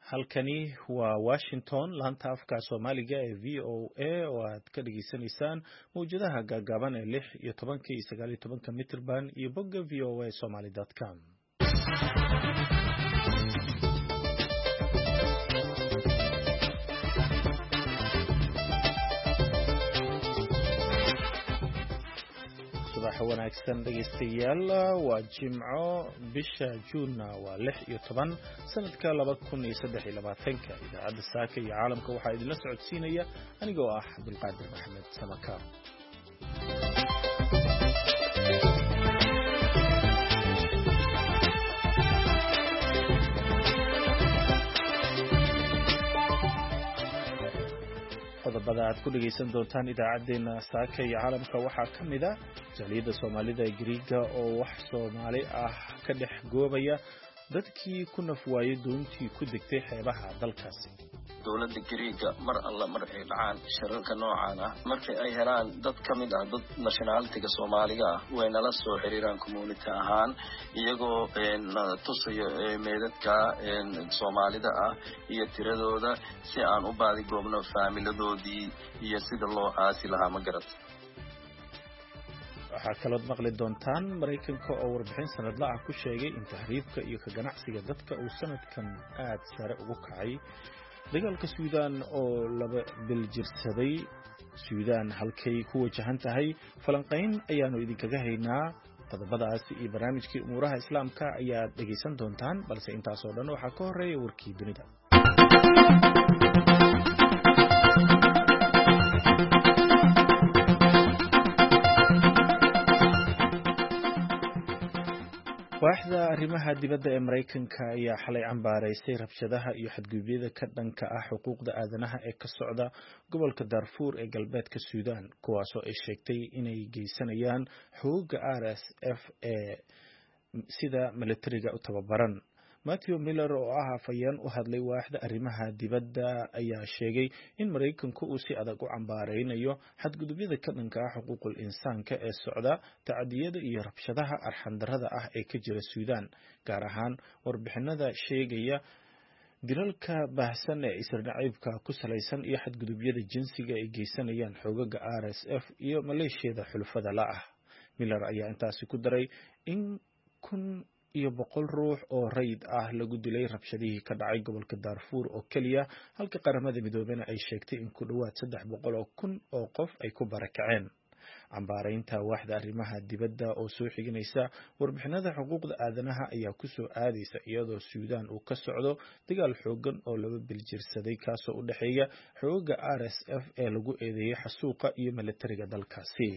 halkani waa Washington laanta afka Soomaaliga ee VOA oo aad ka dhageysanaysaan mowjadaha gaagaaban ee 6 iyo 10 iyo 19 mitir band iyo bogga voasomali.com. subax wanaagsan dhageystayaal waa Jimco bisha Juun waa 6 iyo 10 sanadka 2023 idaacada saaka iyo caalamka waxa idin la socodsiinaya anigoo ah Abdulqaadir Maxamed Samaka. qodobada aad ku dhageysan doontaan idaacadeena saaka iyo caalamka waxaa ka mid ah jaaliyada Soomaalida ee Greega oo wax Soomaali ah ka dhex goobaya dadkii ku nafwaayay doontii ku degtay xeebaha dalkaasi. dawladda Greega mar alla mar ay dhacaan shirarka noocan ah markay ay helaan dad ka mid ah dad nationality-ga Soomaaliga ah way nala soo xiriiraan community ahaan iyagoo tusayo meedadka Soomaalida ah iyo tiradooda si aan u baadi goobno faamiladoodii iyo sida loo aasi lahaa ma garat. waxaa kaloo maqli doontaan Mareykanka oo warbixin sanadle ah ku sheegay in tahriibka iyo ka ganacsiga dadka uu sanadkan aad sare ugu kacay. dagaalka Suudaan oo laba bil jirsaday Suudaan halkay ku wajahan tahay falanqayn ayaanu idinkaga haynaa. qodobadaas iyo barnaamijkii umuuraha islaamka ayaad dhageysan doontaan balse intaas oo dhan waxaa ka horeeya warkii dunida. waaxda arrimaha dibadda ee Mareykanka ayaa xalay cambaareysay rabshadaha iyo xadgudubyada ka dhanka ah xuquuqda aadanaha ee ka socda gobolka Darfur ee galbeedka Suudaan kuwaasoo ay sheegtay inay geysanayaan xoogga RSF ee sida militariga u tababaran. Matthew Miller oo ah afayeen u hadlay waaxda arrimaha dibadda ayaa sheegay in Mareykanku uu si adag u cambaareynayo xadgudubyada ka dhanka ah xuquuqul insaanka ee socda tacadiyada iyo rabshadaha arxandarrada ah ee ka jira Suudaan gaar ahaan warbixinada sheegaya dilalka baahsan ee isirnaciibka ku salaysan iyo xadgudubyada jinsiga ay geysanayaan xoogaga RSF iyo maleeshiyada xulafada la ah. Miller ayaa intaasi ku daray in 100 ruux oo rayid ah lagu dilay rabshadihii ka dhacay gobolka Darfur oo kaliya halka qaramada midoobena ay sheegtay in ku dhawaad 300,000 oo qof ay ku barakaceen. cambaareynta waaxda arrimaha dibadda oo soo xiganaysa warbixinada xuquuqda aadanaha ayaa ku soo aadaysa iyadoo Suudaan uu ka socdo dagaal xoogan oo laba bil jirsaday kaasoo u dhaxeeya xoogga RSF ee lagu eedeeyay xasuuqa iyo militariga dalkaasi.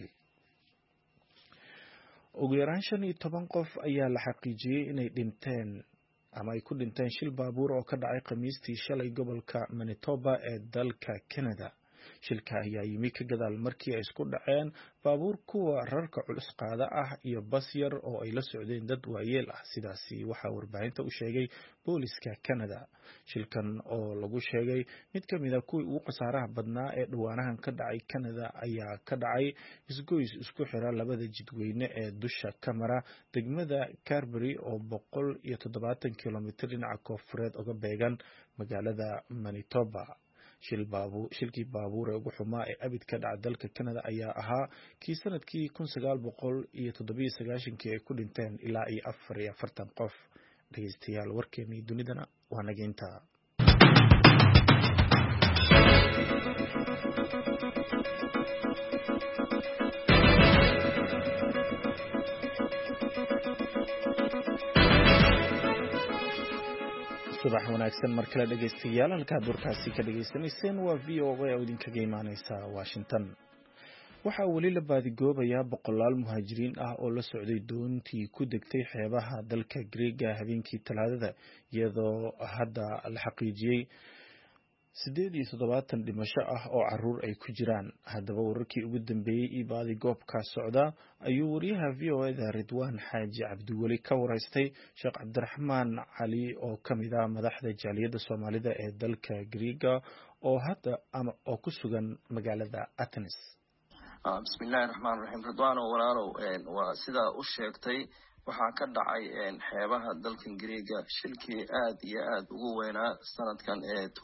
ugu yaraan 15 qof ayaa la xaqiijiyay inay dhinteen ama ay ku dhinteen shil baabuur oo ka dhacay Khamiistii shalay gobolka Manitoba ee dalka Canada. shilka ayaa yimi ka gadaal markii ay isku dhaceen baabuur kuwa rarka culus qaada ah iyo bas yar oo ay la socdeen dad waayeel ah sidaasi waxaa warbaahinta u sheegay booliska Canada. shilkan oo lagu sheegay mid ka mid ah kuwii ugu khasaaraha badnaa ee dhawaanahan ka dhacay Canada ayaa ka dhacay isgoys isku xira labada jidweyne ee dusha ka mara degmada Carberry oo 170 kilomitir dhinaca koonfureed uga beegan magaalada Manitoba. shilkii baabuur ee ugu xumaa ee abid ka dhaca dalka Canada ayaa ahaa kii sanadkii 1997 ay ku dhinteen ilaa 44 qof. dhageystayaal warkeenii dunidana waa nageynta. subax wanaagsan mar kale dhageystayaal halkaad warkaasi ka dhageysanayseen waa VOA oo idinkaga imaaneysa Washington. waxaa weli la baadigoobayaa boqolaal muhaajiriin ah oo la socday doontii ku degtay xeebaha dalka Greega habeenkii Talaadada iyadoo hadda la xaqiijiyay 78 dhimasho ah oo caruur ay ku jiraan. haddaba wararkii ugu dambeeyay iyo baadigoobka socda ayuu wariyaha VOA Ridwaan Xaaji Cabdiweli ka wareystay Sheekh Cabdiraxmaan Cali oo ka mid ah madaxda jaaliyada Soomaalida ee dalka Greega oo ku sugan magaalada Athens. bismillahir rahmaanir rahiim. Ridwaan walaalow waa sida u sheegtay waxaa ka dhacay xeebaha dalkan Greega shilkii aad iyo aad ugu weynaa sanadkan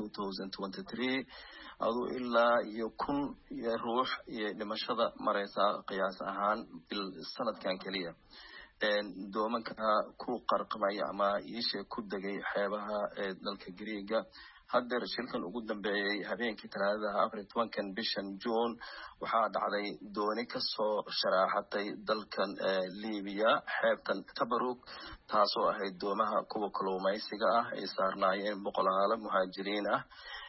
2023 aduu ilaa iyo 1,000 ruux iyo dhimashada mareysa qiyaas ahaan sanadkan kaliya doomanka ku qarqamay ama iisha ku degay xeebaha dalka Greega haddeer shilkan ugu dambeeyay habeenkii Talaadada 14 bishan June waxaa dhacday dooni ka soo sharaaxatay dalkan Liibiya xeebtan Tabaruk taasoo ahayd doomaha kuwa kalluumaysiga ah ay saarnaayeen boqolaal muhaajiriin ah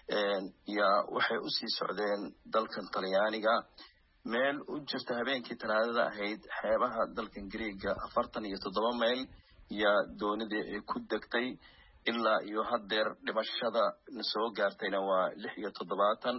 waxay u sii socdeen dalkan Talyaaniga meel u jirta habeenkii Talaadada ahayd xeebaha dalkan Greega 47 mayl doonidii ay ku degtay ilaa iyo haddeer dhimashada soo gaartayna waa 76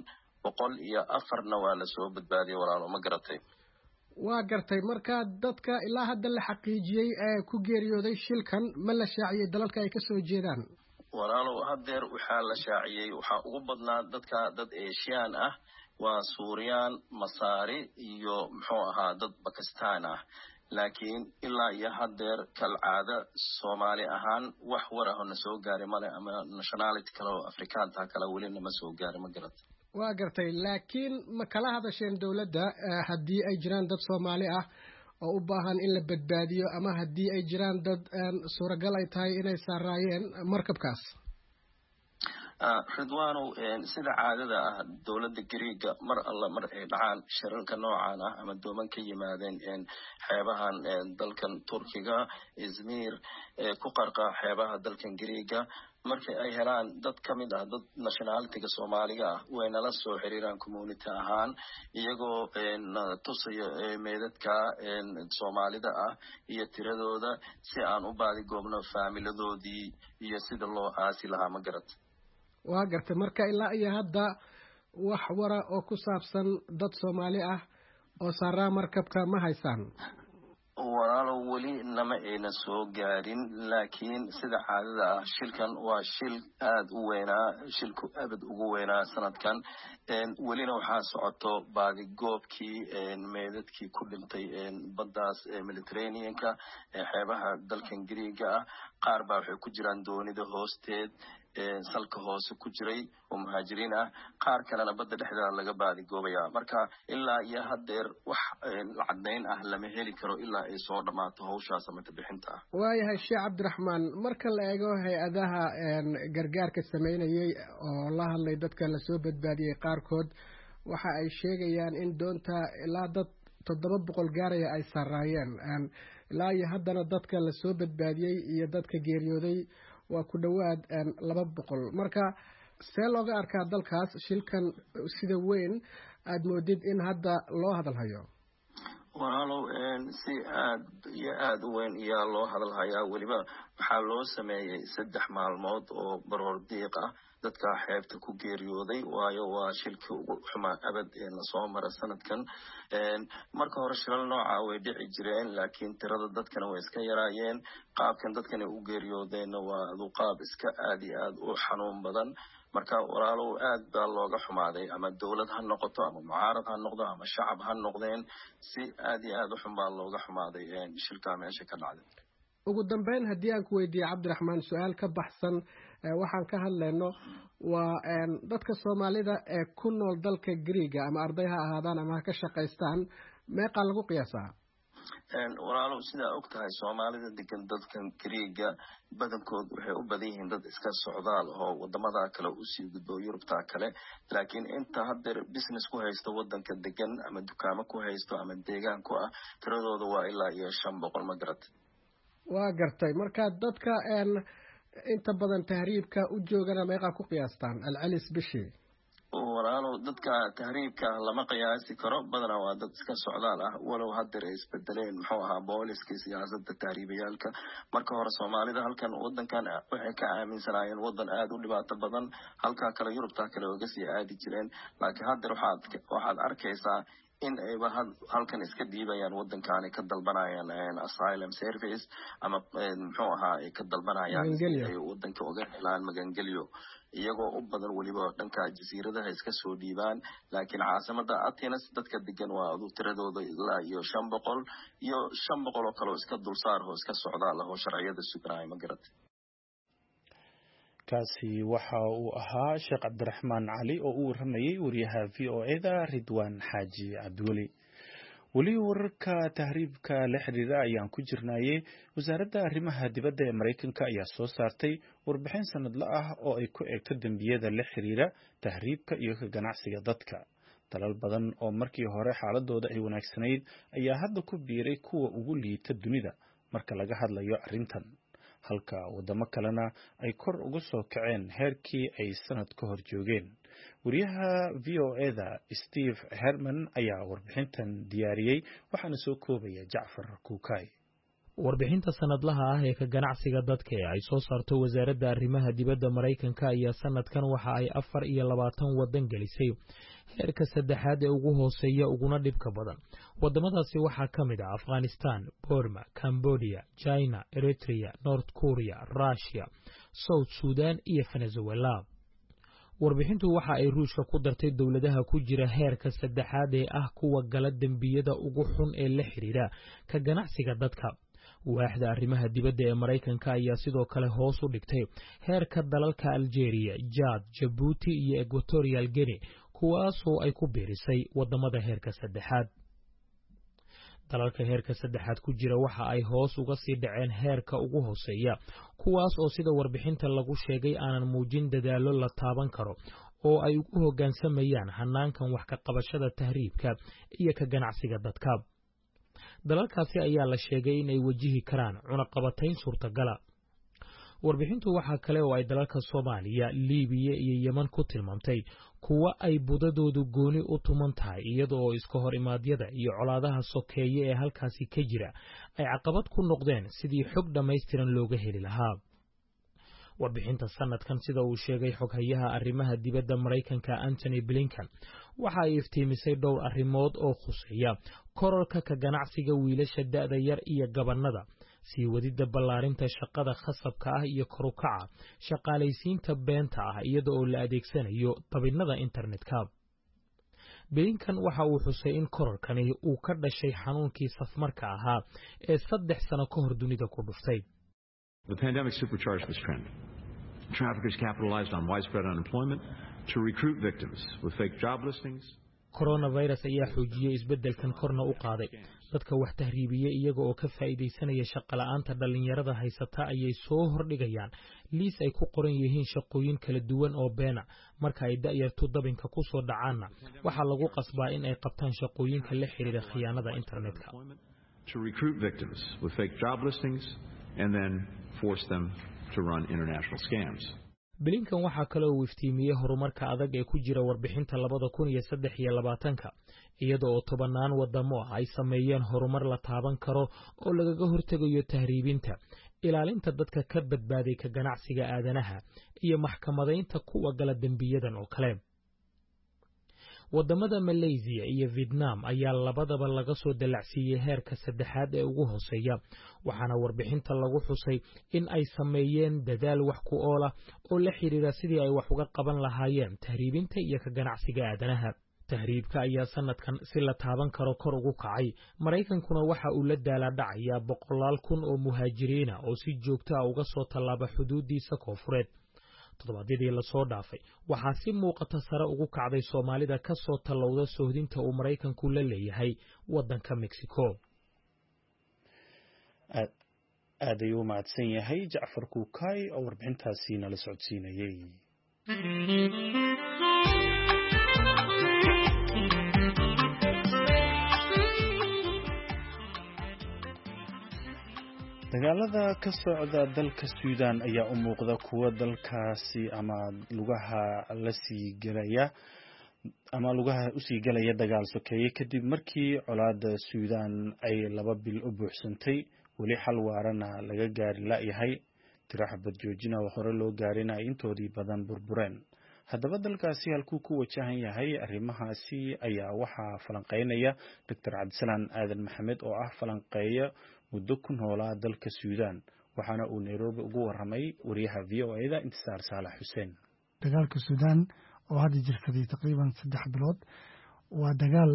104 waa la soo badbaadiyay walaalo ma garatay waa gartay marka dadka ilaa hadda la xaqiijiyay ee ku geeriyooday shilkan ma la shaaciyay dalalka ay ka soo jeedaan walaalo haddeer waxaa la shaaciyay waxaa ugu badnaa dadka dad Asian ah waa Suuriyan Masaari iyo muxuu ahaa dad Pakistan ah laakiin ilaa iyo haddeer kalcaada Soomaali ahaan wax war ah oo soo gaaray male ama nationality kale oo Afrikaanta kale wali nama soo gaaray ma garat waa gartay laakiin ma kala hadasheen dawladda haddii ay jiraan dad Soomaali ah oo u baahan in la badbaadiyo ama haddii ay jiraan dad suuragal ay tahay inay saaraayeen markabkaas Ridwaano sida caadada ah dawladda Greega mar alla mar ay dhacaan shirarka noocan ah ama dooman ka yimaadeen xeebahan dalkan Turkiga Izmir ku qarqa xeebaha dalkan Greega markay ay helaan dad kamid ah dad nationality-ga Soomaaliga ah way nala soo xiriiraan community ahaan iyagoo tusayo meedadka Soomaalida ah iyo tiradooda si aan u baadi goobno faamiladoodii iyo sida loo aasi lahaa ma garat waa gartay marka ilaa iyo hadda wax wara oo ku saabsan dad Soomaali ah oo saaraa markabka ma haysaan walaalo wali nama ayna soo gaarin laakiin sida caadada ah shilkan waa shil aad u weynaa shilku abad ugu weynaa sanadkan walina waxaa socoto baadi goobkii meedadkii ku dhintay baddaas Mediterranean-ka xeebaha dalkan Greega ah qaar baa waxay ku jiraan doonida hoosteed salka hoose ku jiray oo muhaajiriin ah qaar kalena badda dhexdeeda laga baadi goobaya marka ilaa iyo haddeer wax caddeyn ah lama heli karo ilaa ay soo dhamaato hawshaas ama bixinta ah waayahay Sheekh Cabdiraxmaan marka la eego hay'adaha gargaarka sameynayay oo la hadlay dadka la soo badbaadiyay qaarkood waxa ay sheegayaan in doonta ilaa dad 700 gaaraya ay saaraayeen ilaa iyo haddana dadka la soo badbaadiyay iyo dadka geeriyooday waa ku dhawaad 200 marka see looga arkaa dalkaas shilkan sida weyn aad moodid in hadda loo hadalhayo walaalow si aad iyo aad u weyn ayaa loo hadalhayaa weliba waxaa loo sameeyey 3 maalmood oo baroor diiq ah dadka xeebta ku geeriyooday waayo waa shilkii ugu xumaa abad la soo maray sanadkan marka hore shilal nooca way dhici jireen laakiin tirada dadkana way iska yaraayeen qaabkan dadkana u geeriyoodeen waa qaab iska aad iyo aad u xanuun badan marka walaalow aad baa looga xumaaday ama dawlad ha noqoto ama mucaarad ha noqdo ama shacab ha noqdeen si aad iyo aad u xun baa looga xumaaday shilka meesha ka dhacday ugu dambeyn haddii aan ku weydiiyo Cabdiraxmaan su'aal ka baxsan waxaan ka hadlayno waa dadka Soomaalida ee ku nool dalka Greega ama arday ha ahaadaan ama ha ka shaqaystaan meeqa lagu qiyaasaa walaalow sidaa og tahay Soomaalida degan dadkan Greega badankood waxay u badan yihiin dad iska socdaal oo wadamada kale u sii gudbo Yurubta kale laakiin inta haddeer business ku haysto wadanka degan ama dukaamo ku haysto ama deegaan ku ah tiradooda waa ilaa iyo 500 ma garat waa gartay marka dadka inta badan tahriibka u joogana meeqa ku qiyaastaan alcalis bishii walaalow dadka tahriibka lama qiyaasi karo badanaa waa dad iska socdaal ah walow haddeer ay isbedeleen muxuu ahaa booliskii siyaasadda tahriibayaalka marka hore Soomaalida halkan wadankan waxay ka aaminsanaayeen wadan aad u dhibaato badan halka kale Yurubta kale oo gasii aadi jireen laakiin haddeer waxaad arkaysaa in ayba halkan iska dhiibayaan waddankaani ka dalbanayaan asylum service ama muxuu ahaa ay ka dalbanayaan ay waddanka uga helaan magangelyo iyagoo u badan weliba dhanka jasiiradaha iska soo dhiibaan laakiin caasimada Athens dadka degan waa adu tiradooda ilaa iyo 500 iyo 500 oo kale iska dulsaar oo iska socda laho sharciyada sugnaa ma garatay kaasi waxa uu ahaa Sheekh Cabdiraxmaan Cali oo uu waramayay wariyaha VOA-da Ridwaan Xaaji Cabdiweli weli wararka tahriibka la xiriira ayaan ku jirnaayay wasaaradda arrimaha dibadda ee Mareykanka ayaa soo saartay warbixin sanadle ah oo ay ku eegto dambiyada la xiriira tahriibka iyo ka ganacsiga dadka dalal badan oo markii hore xaaladooda ay wanaagsanayd ayaa hadda ku biiray kuwa ugu liita dunida marka laga hadlayo arrintan halka wadamo kalena ay kor uga soo kaceen heerkii ay sanad ka hor joogeen wariyaha VOA-da Steve Herman ayaa warbixintan diyaariyay waxaana soo koobaya Jacfar Kuukay warbixinta sanadlaha ah ee ka ganacsiga dadka ee ay soo saarto wasaaradda arrimaha dibadda Mareykanka ayaa sanadkan waxa ay 24 wadan gelisay heerka saddexaad ee ugu hooseeya uguna dhibka badan wadamadaasi waxaa ka mid ah Afghanistan, Burma, Cambodia, China, Eritrea, North Korea, Russia, South Sudan iyo Venezuela warbixintu waxa ay Ruushka ku dartay dawladaha ku jira heerka saddexaad ee ah kuwa gala dambiyada ugu xun ee la xiriira ka ganacsiga dadka waaxda arrimaha dibadda ee Mareykanka ayaa sidoo kale hoos u dhigtay heerka dalalka Algeria, Chad, Djibouti iyo Equatorial Guinea kuwaas oo ay ku biirisay wadamada heerka saddexaad dalalka heerka saddexaad ku jira waxa ay hoos uga sii dhaceen heerka ugu hooseeya kuwaas oo sida warbixinta lagu sheegay aanan muujin dadaalo la taaban karo oo ay ugu hoggaansamayaan hanaankan wax ka qabashada tahriibka iyo ka ganacsiga dadka dalalkaasi ayaa la sheegay in ay wajihi karaan cunaqabatayn suurtagala warbixintu waxa kale oo ay dalalka Soomaaliya, Liibiya iyo Yemen ku tilmaamtay kuwa ay budadoodu gooni u tuman tahay iyadoo iska hor imaadyada iyo colaadaha sokeeye ee halkaasi ka jira ay caqabad ku noqdeen sidii xog dhameystiran looga heli lahaa warbixinta sanadkan sida uu sheegay xoghayaha arrimaha dibadda Mareykanka Anthony Blinken waxa ay iftiimisay dhowr arrimood oo khuseeya kororka ka ganacsiga wiilasha da'da yar iyo gabanada sii wadida ballaarinta shaqada khasabka ah iyo kor u kaca shaqaalaysiinta beenta ah iyadoo la adeegsanayo tabinada internetka Blinken waxa uu xusay in kororkani uu ka dhashay xanuunkii safmarka ahaa ee 3 sano ka hor dunida ku dhuftay The pandemic supercharged this trend. Traffickers capitalized on widespread unemployment to recruit victims with fake job listings. Coronavirus ayaa xoojiyay isbeddelkan korna u qaaday dadka wax tahriibiyay iyaga oo ka faa'iideysanaya shaqo la'aanta dhalinyarada haysata ayay soo hordhigayaan liis ay ku qoran yihiin shaqooyin kala duwan oo beena marka ay da'yartu dabinka ku soo dhacaana waxa lagu qasbaa in ay qabtaan shaqooyinka la xiriira khiyaanada internetka to recruit victims with fake job listings and then force them to run international scams. Blinken waxa kale oo iftiimiyay horumarka adag ee ku jira warbixinta 2023 iyadoo oo tobanaan wadamo ay sameeyeen horumar la taaban karo oo lagaga hortagayo tahriibinta ilaalinta dadka ka badbaaday ka ganacsiga aadanaha iyo maxkamadaynta kuwa gala dambiyadan oo kale wadamada Malaysia iyo Vietnam ayaa labadaba laga soo dalacsiiyay heerka saddexaad ee ugu hooseeya waxaana warbixinta lagu xusay in ay sameeyeen dadaal wax ku ool ah oo la xiriira sidii ay wax uga qaban lahaayeen tahriibinta iyo ka ganacsiga aadanaha tahriibka ayaa sanadkan si la taaban karo kor ugu kacay Mareykankuna waxa uu la daala dhacayaa 100,000 oo muhaajiriin ah oo si joogto ah uga soo tallaaba xuduudiisa koonfureed todobaadyadii la soo dhaafay waxaa si muuqata sare ugu kacday Soomaalida ka soo talowda sohdinta uu Mareykanku la leeyahay wadanka Mexico aad ayuu mahadsan yahay Jacfar Kuukay oo warbixintaasi nala socodsiinayay dagaalada ka socda dalka Suudaan ayaa u muuqda kuwa dalkaasi ama lugaha u sii galaya dagaal sokeeye kadib markii colaadda Suudaan ay 2 bil u buuxsantay weli xal waarana laga gaari la'yahay tiro xabad joojina oo hore loo gaarinay intoodii badan burbureen haddaba dalkaasi halkuu ku wajahan yahay arrimahaasi ayaa waxaa falanqeynaya doctor cabdisalaan aadan maxamed oo ah falanqeeyo muddo ku noolaa dalka suudaan waxaana uu nairobi ugu waramay wariyaha v o a da intisaar saalax xuseen. dagaalka suudaan oo hadda jirsaday taqriiban 3 bilood waa dagaal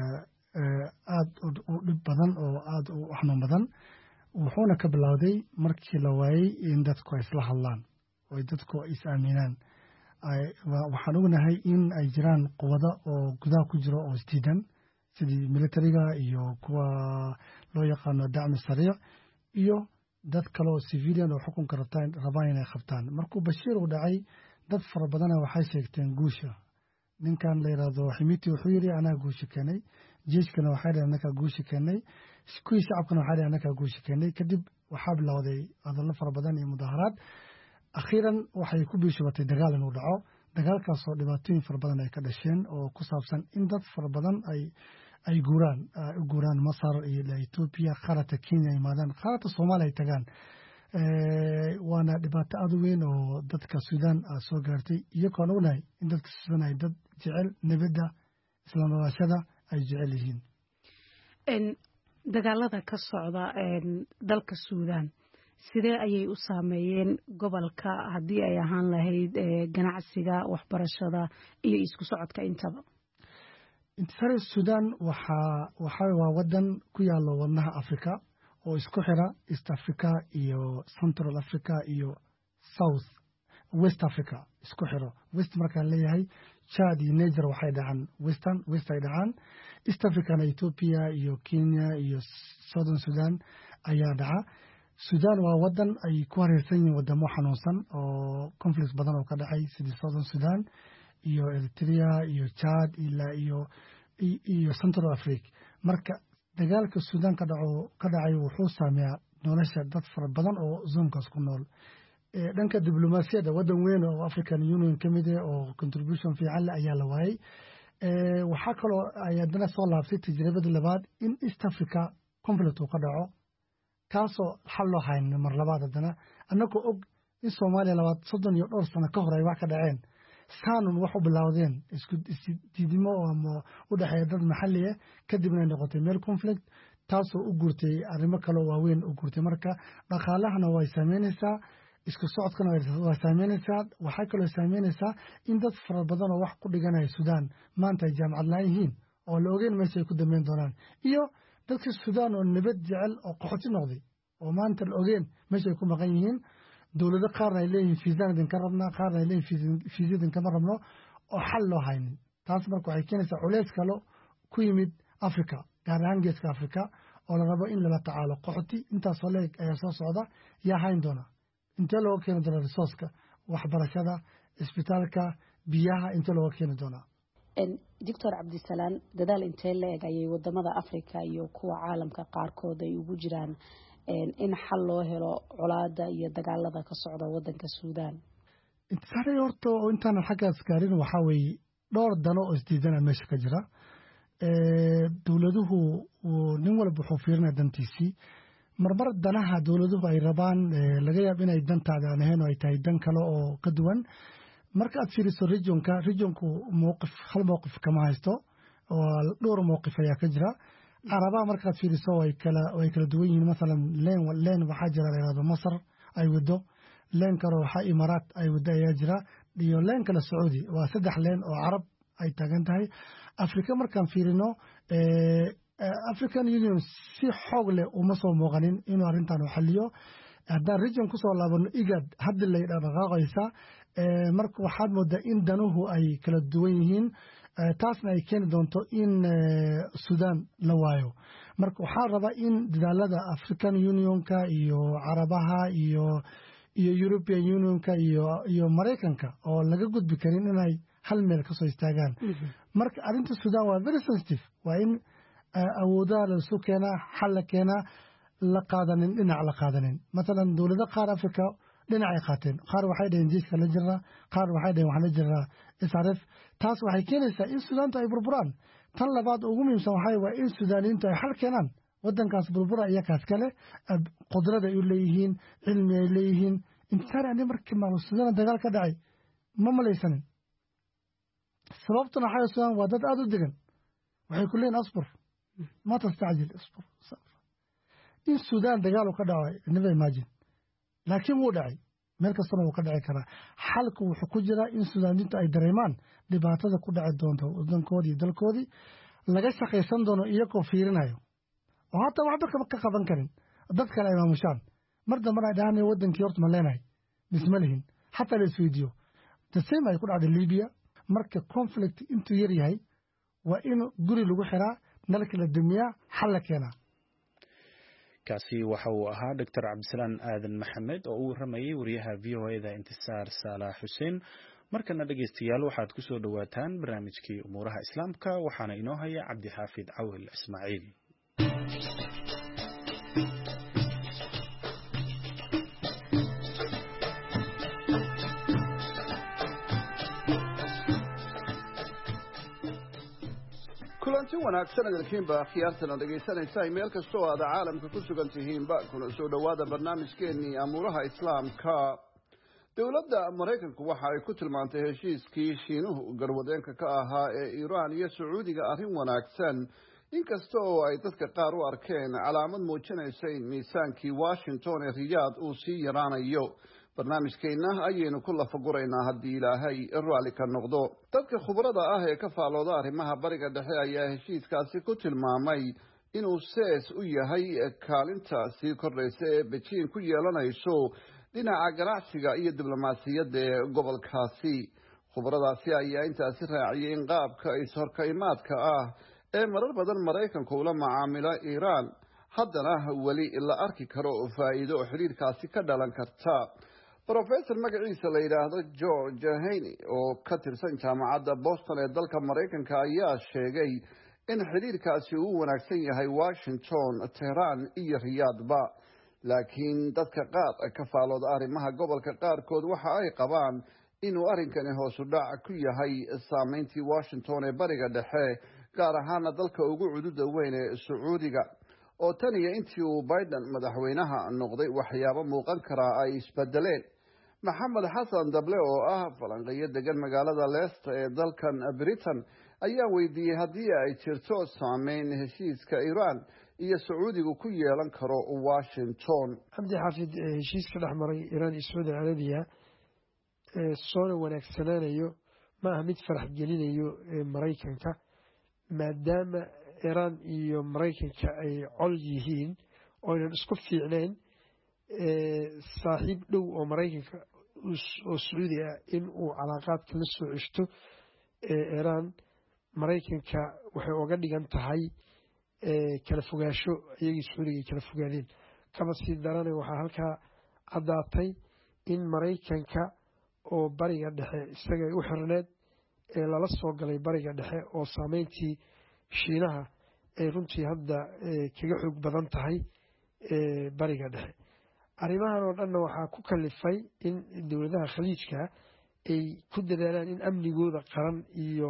aad u dhib badan oo aad u xanuun badan wuxuuna ka bilowday markii la waayey in dadku ay isla hadlaan oo dadku is aaminaan waxaan ognahay in ay jiraan quwado oo gudaha ku jiro oo isdiidan sidii militariga iyo kuwa loo yaqaano dacmi sariic iyo dad kale oo civilian oo xukunka rabaan inay qabtaan markuu Bashiir uu dhacay dad fara badan waxay sheegteen guusha ninkan la yiraahdo Ximiti wuxuu yiri anaa guusha keenay jeeskana waxay dhaheen anaka guusha keenay kuwii shacabkana waxay dhaheen anaka guusha keenay kadib waxaa bilowday hadallo fara badan iyo mudaharaad akhiiran waxay ku biishootay dagaal inuu dhaco dagaalkaas oo dhibaatooyin fara badan ay ka dhasheen oo ku saabsan in dad fara badan ay guuraan Masar iyo Ethiopia qarata Kenya imaadaan qarata Soomaaliya ay tagaan waana dhibaato aad u weyn oo dadka Suudaan soo gaartay iyagoo ognahay in dadka Suudaan ay dad jecel nabadda isla noolaashada ay jecel yihiin dagaalada ka socda dalka Suudaan sidee ayay u saameeyeen gobolka haddii ay ahaan lahayd ganacsiga waxbarashada iyo isku socodka intaba intisaar Suudaan waa wadan ku yaalo wadnaha Afrika oo isku xira East Africa iyo Central Africa iyo South West Africa isku xiro West marka leeyahay Chad iyo Niger waxay dhacaan West ay dhacaan East Africa Ethiopia iyo Kenya iyo Southern Sudan ayaa dhaca Suudaan waa wadan ay ku hareersan yihiin wadamo xanuunsan oo conflict badan oo ka dhacay sidii Southern Sudan iyo Eritrea iyo Chad iyo Central Africa marka dagaalka Suudaan ka dhacay wuxuu saameeyaa nolosha dad fara badan oo zoonkaas ku nool dhanka diblomaasiyadda wadan weyn oo African Union kamid ah oo contribution fiican leh ayaa la waayay waxaa kaloo ay haddana soo laabtay tajribada labaad in East Africa conflict uu ka dhaco kaasoo xal loo hayn mar labaad haddana annagoo og in Soomaaliya 32 sano ka hor ay wax ka dhaceen saanun wax u bilowdeen isku diidimo ama u dhaxay dad maxalli ah kadibna noqotay meel conflict taasoo u guurtay arrimo kale oo waaweyn u guurtay marka dhaqaalahana way saameynaysaa isku socodkana way saameynaysaa waxay kaloo saameynaysaa in dad fara badan oo wax ku dhiganaya Suudaan maanta ay jaamacad la yihiin oo la ogeyn meesha ay ku dambeyn doonaan iyo dadka Suudaan oo nabad jecel oo qaxooti noqday oo maanta la ogeyn meesha ay ku maqan yihiin dawladda qaarna ay leeyihiin fiisaan ka rabnaa qaarna ay leeyihiin fiisaan kama rabno oo xal loo haynin taas marka waxay keenaysaa culays kale ku yimid Afrika gaar ahaan geeska Afrika oo la rabo in la tacaalo qaxooti intaasoo leeg ayaa soo socda yaa hayn doona intee loo keeni doona resource-ka waxbarashada isbitaalka biyaha intee loo keeni doona Dr. Cabdisalaan dadaal intee leeg ayay wadamada Afrika iyo kuwa caalamka qaarkood ay ugu jiraan in xal loo helo colaada iyo dagaalada ka socda wadanka Suudaan intaanay horto intaan xaggaas gaarin waxa weeye dhowr dano oo isdiidana meesha ka jira dawladuhu nin walba wuxuu fiirinaa dantiisii marmar danaha dawladuhu ay rabaan laga yaab inay dantaada aan ahayn oo ay tahay dan kale oo ka duwan marka aad fiiriso regionku hal mowqif kama haysto oo dhowr mowqif ayaa ka jira carabaha markaad fiiriso way kala duwan yihiin masalan leen waxaa jira la yiraahdo Masar ay wado leen kale waxaa Imaaraat ay wado ayaa jira iyo leen kale Saudi waa 3 leen oo carab ay taagan tahay Afrika markaan fiirino African Union si xoog leh uma soo muuqanin inuu arrintan xalliyo haddaan region ku soo laabano IGAD hadda la dhaqaaqaysa marka waxaad moodaa in danuhu ay kala duwan yihiin taasna ay keeni doonto in Suudaan la waayo marka waxaa rabaa in dadaalada African Unionka iyo carabaha iyo European Unionka iyo Mareykanka oo laga gudbi karin inay hal meel ka soo istaagaan marka arrinta Suudaan waa very sensitive waa in awoodaha la soo keenaa xal la keenaa la qaadanin dhinac la qaadanin مثلا dawlado qaar Afrika dhinac ay qaateen qaar waxay dhaheen jiiska la jiraa qaar waxay dhaheen waxa la jiraa SRF taas waxay keenaysaa in Suudaanta ay burburaan tan labaad ugu muhiimsan waa in Suudaaniyiintu ay xal keenaan wadankaas burbura iyakaas kale qudrada ay leeyihiin cilmi ay leeyihiin intaan markii ma Suudaan dagaal ka dhacay ma malaysanin sababtuna waxay suudaan waa dad aada u degan waxay ku leeyihin asbur ma tastacjil asbur in suudaan dagaal uu ka dhacay never imagine laakiin wuu dhacay meel kastana wuu ka dhici karaa xalku wuxuu ku jiraa in suudaaniintu ay dareemaan dhibaatada ku dhici doonto wadankoodii dalkoodii laga shaqaysan doono iyagoo fiirinayo oo hataa waxba ka qaban karin dad kale ay maamushaan mar dambana ay dhahaan wadankii horta ma leenahay misma lihin xataa la isweydiiyo the same ay ku dhacday Libya marka conflict intuu yar yahay waa in guri lagu xiraa nalka la dumiyaa xal la keenaa kaasi waxa uu ahaa Dr. Cabdisalaan Aadan Maxamed oo uu waramayay wariyaha VOA-da Intisaar Saalax Xuseen markana dhageystayaal waxaad ku soo dhawaataan barnaamijkii umuuraha islaamka waxaana inoo haya Cabdi Xaafid Cawil Ismaaciil kulanti wanaagsan idinkiinba khiyaartana dhegaysanaysa meel kasta oo aad caalamka ku sugan tihiinba kuna soo dhowaada barnaamijkeennii amuuraha islaamka dowladda maraykanku waxa ay ku tilmaantay heshiiskii shiinuhu garwadeenka ka ahaa ee iiraan iyo sacuudiga arrin wanaagsan inkasta oo ay dadka qaar u arkeen calaamad muujinaysa in miisaankii washington ee riyaad uu sii yaraanayo barnaamijkeenna ayaynu ku lafaguraynaa haddii ilaahay raalli ka noqdo dadka khubrada ah ee ka faalooda arrimaha bariga dhexe ayaa heshiiskaasi ku tilmaamay inuu sees u yahay kaalinta sii kordhaysa ee bejiin ku yeelanayso dhinaca ganacsiga iyo diblomaasiyadda ee gobolkaasi khubradaasi ayaa intaasi raaciyay in qaabka is-horkaymaadka ah ee marar badan maraykanku ula macaamilo iiraan haddana weli la arki karo faa'iido oo xidhiirkaasi ka dhalan karta professor magaciisa la yidhaahdo George Haney oo ka tirsan jaamacadda Boston ee dalka Maraykanka ayaa sheegay in xiriirkaasi uu wanaagsan yahay Washington, Tehran iyo Riyadhba laakiin dadka qaar ka faalooda arrimaha gobolka qaarkood waxa ay qabaan inuu arrinkani hoos u dhac ku yahay saameyntii Washington ee bariga dhexe gaar ahaan dalka ugu cududa weyn ee Sacuudiga oo tan iyo intii uu Biden madaxweynaha noqday waxyaabo muuqan karaa ay isbedeleen maxamed xasan dable oo ah falanqeeyo degan magaalada Leicester ee dalkan Britain ayaa weydiiyey haddii ay jirto saameyn heshiiska Iran iyo Sacuudiga ku yeelan karo Washington. Cabdi Xaafid heshiiska dhexmaray Iran iyo Saudi Arabia soo wanaagsanaanayo ma aha mid farax gelinayo Maraykanka maadaama Iran iyo Maraykanka ay col yihiin oo aynan isku fiicnayn saaxiib dhow oo Maraykanka oo Sacuudi ah in uu calaaqaadka la soo ceshto Iran Maraykanka waxay uga dhigan tahay kala fogaasho iyagii Sacuudiga kala fogaadeen kama sii daranay waxaa halkaa caddaatay in Maraykanka oo bariga dhexe isaga u xirneed lala soo galay bariga dhexe oo saameyntii shiinaha ay runtii hadda kaga xoog badan tahay bariga dhexe arrimahan oo dhanna waxaa ku kalifay in dowladaha khaliijka ay ku dadaalaan in amnigooda qaran iyo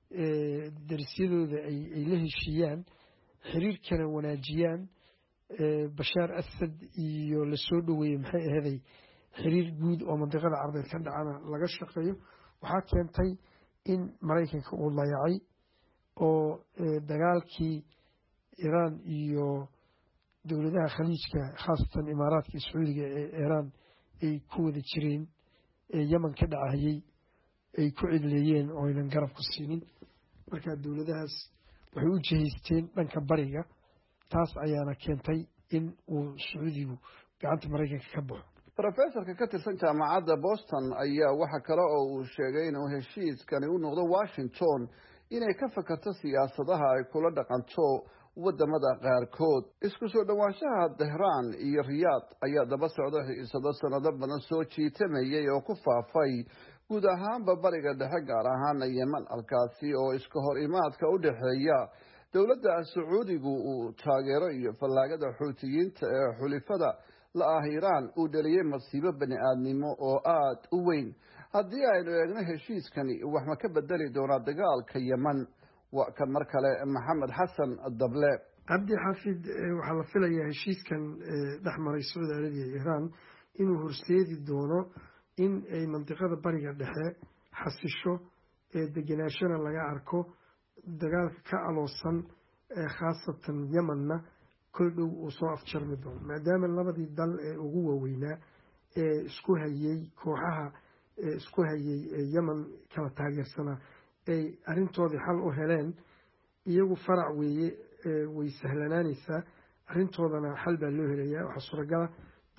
darisyadooda ay la heshiiyaan xiriirkana wanaajiyaan Bashaar Asad iyo la soo dhaweeyay maxay ahaday xiriir guud oo mantiqada Carbeed ka dhacana laga shaqeeyo waxaa keentay in Maraykanka uu layacay oo dagaalkii Iran iyo dowladaha khaliijka khaasatan imaaraadka Sacuudiga ee Iran ay ku wada jireen Yemen ka dhacayay ay ku cidleeyeen oo aynan garab ku siinin marka dowladahaas waxay u jihaysteen dhanka bariga taas ayaana keentay in uu Sacuudigu gacanta Maraykanka ka baxo professorka ka tirsan jaamacadda Boston ayaa waxa kale oo uu sheegay inuu heshiiskani u noqdo Washington inay ka fakarto siyaasadaha ay kula dhaqanto wadamada qaarkood isku soo dhawaanshaha Tehran iyo Riyadh ayaa daba socda xiisado sanado badan soo jiitamayay oo ku faafay guud ahaanba bariga dhexe gaar ahaan Yemen halkaasi oo iska hor imaadka u dhaxeeya dowladda Sacuudigu uu taageero iyo fallaagada Xuutiyiinta ee xulifada la ah Iran uu dhaliyay masiibo bani'aadnimo oo aad u weyn haddii aynu eegno heshiiskani wax ma ka bedeli doonaa dagaalka Yemen waa kan mar kale maxamed xasan dable Cabdi Xaafid waxaa la filayaa heshiiskan dhexmaray Saudi Arabia iyo Iran inuu horseedi doono in ay mantiqada bariga dhexe xasisho deganaashana laga arko dagaalka ka aloosan khaasatan yemanna kol dhow uu soo afjarmi doono maadaama labadii dal ee ugu waaweynaa ee isku hayay kooxaha isku hayay yemen kala taageersanaa ay arrintoodii xal u heleen iyagu farac weeye way sahlanaanaysaa arrintoodana xal baa loo helayaa waxaa suuragala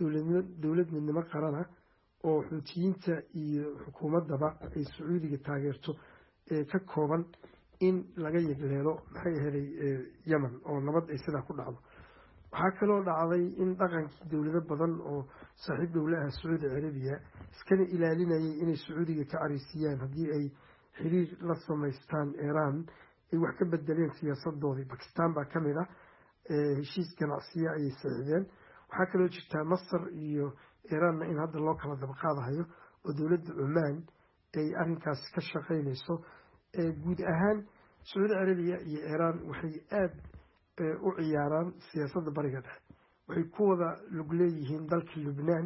dowlad midnimo qarana oo xuutiyiinta iyo xukuumaddaba ay sacuudiga taageerto ka kooban in laga yegleelo maxay ahaday yemen oo nabad ay sidaa ku dhacdo waxaa kaloo dhacday in dhaqankii dowlado badan oo saaxiib dhowla ah sacuudi carabiya iskana ilaalinayay inay sacuudiga ka careysiiyaan haddii ay xiriir la samaystaan iiraan ay wax ka bedeleen siyaasadoodii bakistan baa ka mid ah heshiis ganacsiya ayay saxiixdeen waxaa kaloo jirtaa masar iyo iiraanna in hadda loo kala dabaqaadahayo oo dowladda cumaan ay arrinkaas ka shaqaynayso guud ahaan sacuudi carabiya iyo iiraan waxay aada u ciyaaraan siyaasadda bariga dhexe waxay ku wada lug leeyihiin dalka lubnaan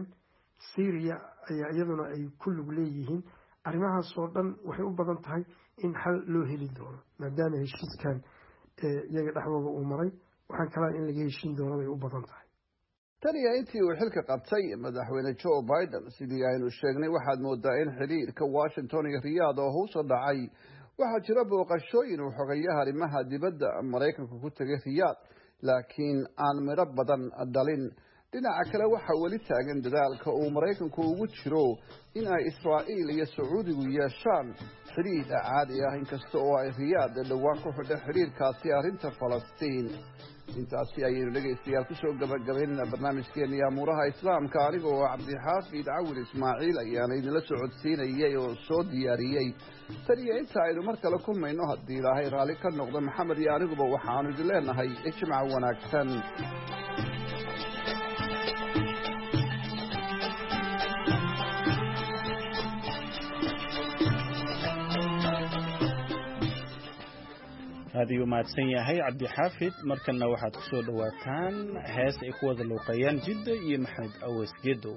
syria ayaa iyaduna ay ku lug leeyihiin arrimahaas oo dhan waxay u badan tahay in xal loo heli doono maadaama heshiiskan iyaga dhexdooda uu maray waxaan kalaa in laga heshiin doono bay u badan tahay tan iyo intii uu xilka qabtay madaxweyne Joe Biden sidii aynu sheegnay waxaad moodaa in xiriirka Washington iyo Riyadh oo hoos u dhacay waxaa jira booqashooyin uu xogayaha arrimaha dibadda Mareykanka ku tagay Riyadh laakiin aan midho badan dhalin dhinaca kale waxaa weli taagan dadaalka uu Mareykanku ugu jiro in ay Israa'iil iyo Sacuudigu yeeshaan xiriir caadi ah inkasta oo ay Riyadh dhawaan ku xidhay xiriirkaasi arrinta Falastiin intaasi ayaynu dhegeystayaal kusoo gabagabaynayna barnaamijkeena amuuraha islaamka anigoo cabdixaafid cawil ismaaciil ayaana idinla socodsiinayay oo soo diyaariyey tan iyo inta aynu mar kale kulmayno haddii ilaahay raalli ka noqdo maxamed iyo aniguba waxaanu idin leenahay ijmac wanaagsan هذه ومعدسن yahay cabdi xaafid markana waxaad ku soo dhawaataan hees ay ku wada luuqayaan jidda iyo maxamed aweys geedo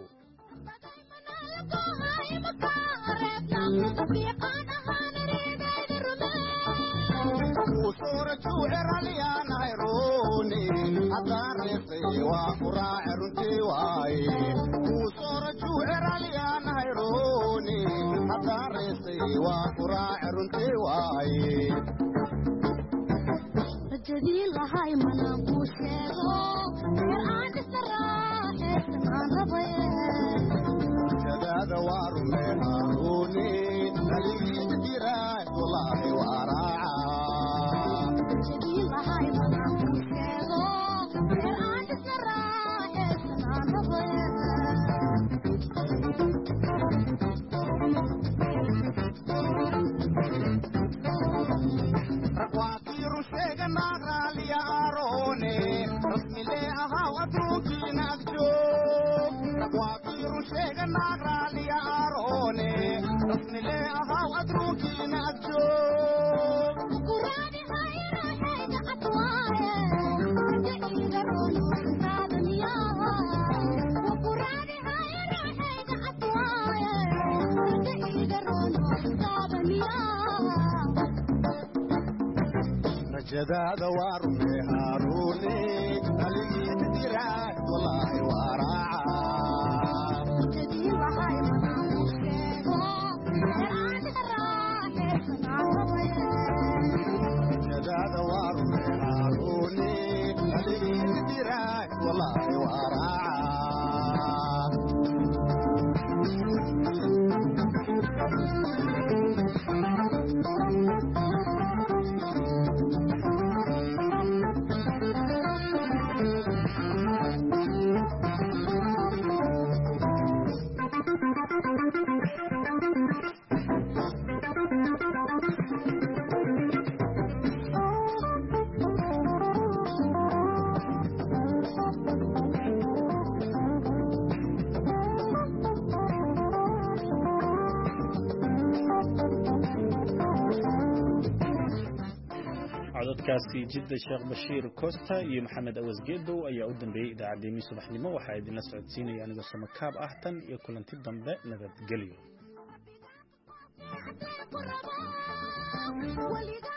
جديل هاي منا بوشيغو عاد السراح سمان ربيان جداد وارمي هاروني نليل ديراك والله وراعا جديل هاي منا بوشيغو عاد السراح سمان ربيان Rushega nagrali arone rasmi le aha wadruki nagjo Wabi rushega nagrali arone rasmi le aha wadruki nagjo Qurani hayra hayga atwaye Inga rolo sadaniya Qurani hayra hayga atwaye Inga rolo sadaniya جداد وارمي هاروني نلقيت ديراك والله وراعا جديد وهاي مناوشيغو عاد الراحي جداد وارمي هاروني نلقيت ديراك والله وراعا codadkaasi jidda sheekh bashiir Costa iyo maxamed aweys geedo ayaa u dambeeyay idaacadeennii subaxnimo waxaa idinla socodsiinaya anigoo samakaab ah tan iyo kulanti dambe nabadgelyo weliga